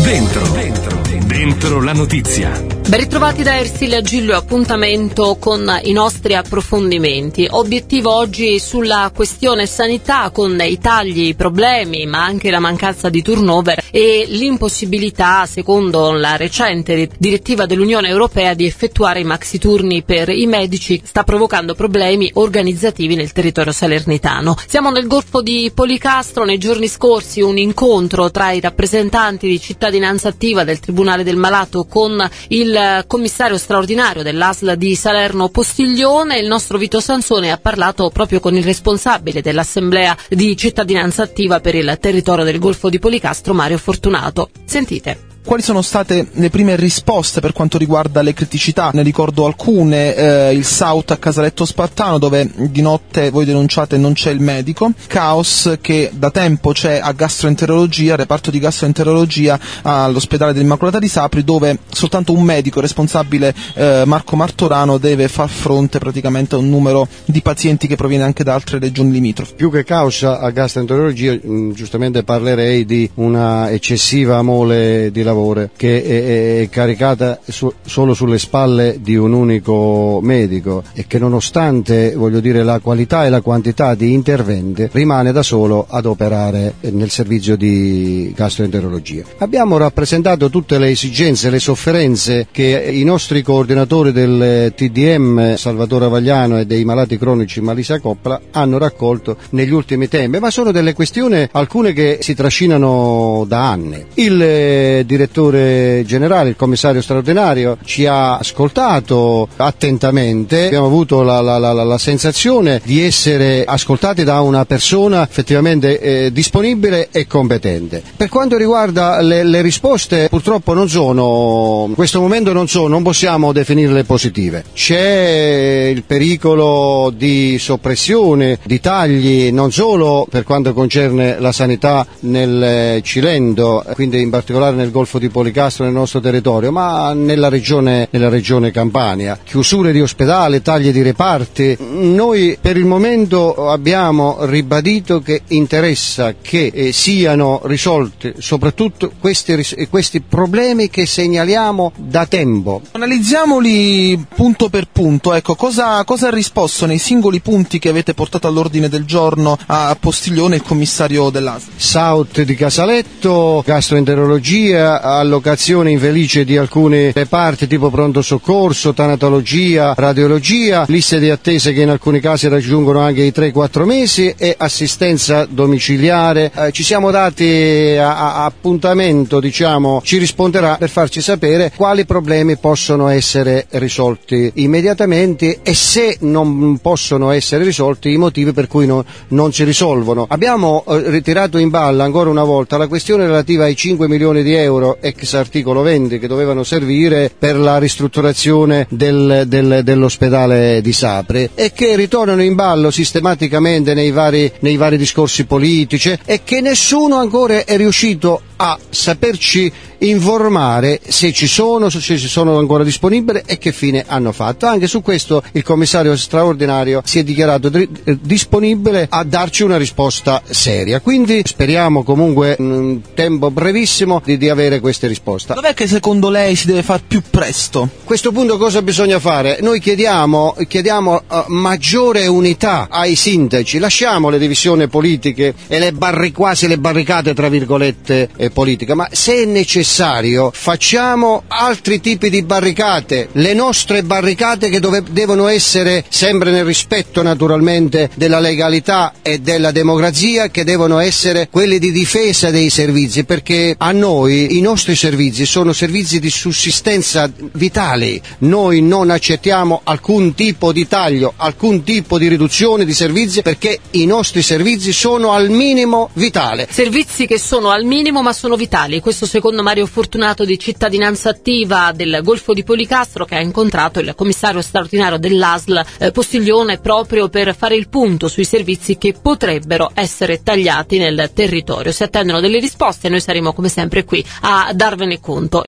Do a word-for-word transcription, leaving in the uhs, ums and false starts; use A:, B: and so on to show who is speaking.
A: Dentro, dentro, dentro la notizia.
B: Ben ritrovati da Ersilia Gillo, appuntamento con i nostri approfondimenti. Obiettivo oggi sulla questione sanità, con i tagli, i problemi, ma anche la mancanza di turnover e l'impossibilità, secondo la recente direttiva dell'Unione Europea, di effettuare i maxi turni per i medici, sta provocando problemi organizzativi nel territorio salernitano. Siamo nel Golfo di Policastro. Nei giorni scorsi un incontro tra i rappresentanti di Cittadinanza Attiva del Tribunale del Malato con il commissario straordinario dell'A S L di Salerno Postiglione. Il nostro Vito Sansone ha parlato proprio con il responsabile dell'Assemblea di Cittadinanza Attiva per il territorio del Golfo di Policastro, Mario Fortunato. Sentite.
C: Quali sono state le prime risposte per quanto riguarda le criticità? Ne ricordo alcune, eh, il S A U T a Casaletto Spartano, dove di notte voi denunciate non c'è il medico, caos che da tempo c'è a gastroenterologia, reparto di gastroenterologia all'ospedale dell'Immacolata di Sapri, dove soltanto un medico responsabile, eh, Marco Martorano, deve far fronte praticamente a un numero di pazienti che proviene anche da altre regioni limitrofe.
D: Più che caos a gastroenterologia, mh, giustamente parlerei di una eccessiva mole di lavoro che è, è caricata su, solo sulle spalle di un unico medico e che, nonostante, voglio dire, la qualità e la quantità di interventi, rimane da solo ad operare nel servizio di gastroenterologia. Abbiamo rappresentato tutte le esigenze, le sofferenze che i nostri coordinatori del T D M, Salvatore Avagliano, e dei malati cronici Malisa Coppola hanno raccolto negli ultimi tempi, ma sono delle questioni, alcune che si trascinano da anni. Il direttore direttore generale, il commissario straordinario, ci ha ascoltato attentamente. Abbiamo avuto la, la, la, la sensazione di essere ascoltati da una persona effettivamente eh, disponibile e competente. Per quanto riguarda le, le risposte, purtroppo non sono, in questo momento non sono, non possiamo definirle positive. C'è il pericolo di soppressione, di tagli, non solo per quanto concerne la sanità nel Cilento, quindi in particolare nel Golfo di Policastro, nel nostro territorio, ma nella regione, nella regione Campania. Chiusure di ospedali, tagli di reparti. Noi per il momento abbiamo ribadito che interessa che eh, siano risolti soprattutto questi, questi problemi che segnaliamo da tempo.
C: Analizziamoli punto per punto. Ecco, cosa, cosa ha risposto nei singoli punti che avete portato all'ordine del giorno a Postiglione, il commissario dell'A S L?
D: S A U T di Casaletto, gastroenterologia, allocazione infelice di alcuni reparti tipo pronto soccorso, tanatologia, radiologia, liste di attesa che in alcuni casi raggiungono anche i tre quattro mesi e assistenza domiciliare. Eh, ci siamo dati a, a appuntamento, diciamo, ci risponderà per farci sapere quali problemi possono essere risolti immediatamente e, se non possono essere risolti, i motivi per cui no, non si risolvono. Abbiamo eh, ritirato in ballo ancora una volta la questione relativa ai cinque milioni di euro ex articolo venti che dovevano servire per la ristrutturazione del, del, dell'ospedale di Sapri e che ritornano in ballo sistematicamente nei vari, nei vari discorsi politici e che nessuno ancora è riuscito a saperci informare se ci sono, se ci sono ancora disponibili e che fine hanno fatto. Anche su questo il commissario straordinario si è dichiarato di, eh, disponibile a darci una risposta seria. Quindi speriamo comunque in un tempo brevissimo di, di avere queste risposte.
C: Dov'è che secondo lei si deve fare più presto?
D: A questo punto cosa bisogna fare? Noi chiediamo, chiediamo uh, maggiore unità ai sindaci, lasciamo le divisioni politiche e le barri, quasi le barricate tra virgolette eh, politiche, ma se è necessario facciamo altri tipi di barricate, le nostre barricate che dove, devono essere sempre nel rispetto naturalmente della legalità e della democrazia, che devono essere quelli di difesa dei servizi, perché a noi i nostri servizi sono servizi di sussistenza vitali. Noi non accettiamo alcun tipo di taglio, alcun tipo di riduzione di servizi, perché i nostri servizi sono al minimo vitale.
B: Servizi che sono al minimo ma sono vitali. Questo secondo Mario Fortunato di Cittadinanza Attiva del Golfo di Policastro, che ha incontrato il commissario straordinario dell'A S L eh, Postiglione proprio per fare il punto sui servizi che potrebbero essere tagliati nel territorio. Si attendono delle risposte e noi saremo come sempre qui a darvene conto.